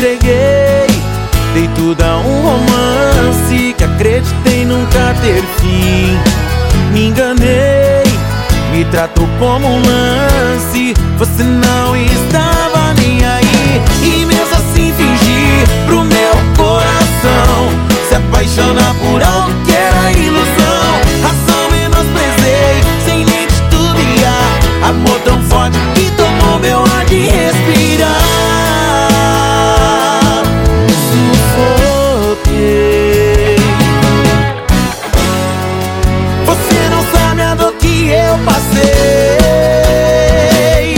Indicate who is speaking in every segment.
Speaker 1: entreguei, dei tudo a um romance que acreditei nunca ter fim. Me enganei, me tratou como um lance, você não estava nem aí. E mesmo assim fingi pro meu coração se apaixonar por algo que era ilusão. Razão menosprezei, sem nem titubear, amor tão forte que tomou meu ar de respirar. Sufoquei. Você não sabe a dor que eu passei.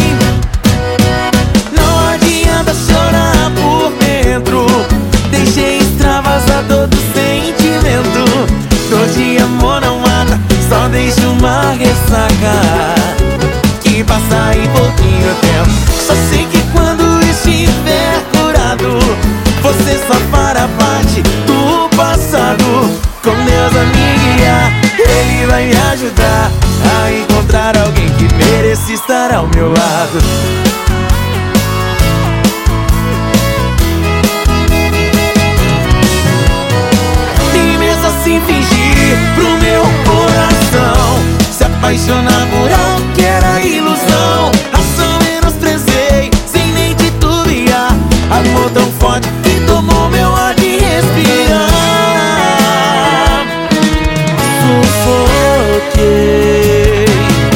Speaker 1: Não adianta chorar por dentro, deixei extravasar todo o sentimento. Dor de amor não mata, só deixa uma ressaca que passa em pouquinho tempo. Só sei que quando estiver curado, você só fará parte do passado. Com Deus a me guiar, Ele vai me ajudar a encontrar alguém que mereça estar ao meu lado. E mesmo assim fingir pro meu coração se apaixonar por algo que era ilusão. Razão menosprezei, sem nem titubear, amor tão forte que tomou meu ar de respirar. Sufoquei.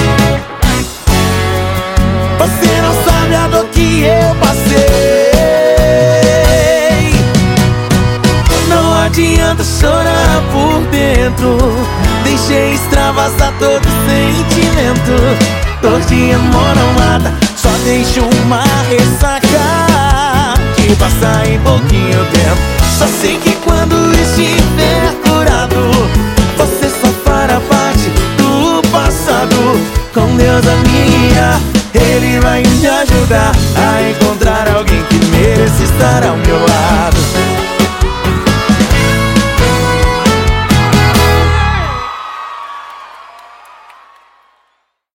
Speaker 1: Você não sabe a dor que eu passei. Não adianta chorar por dentro, deixei extravasar todo o sentimento. Dor de amor não mata, só deixa uma ressaca que passa em pouquinho tempo. Só sei que quando estiver curado, você só fará parte do passado. Com Deus a me guiar, Ele vai me ajudar a encontrar alguém que mereça estar ao meu lado.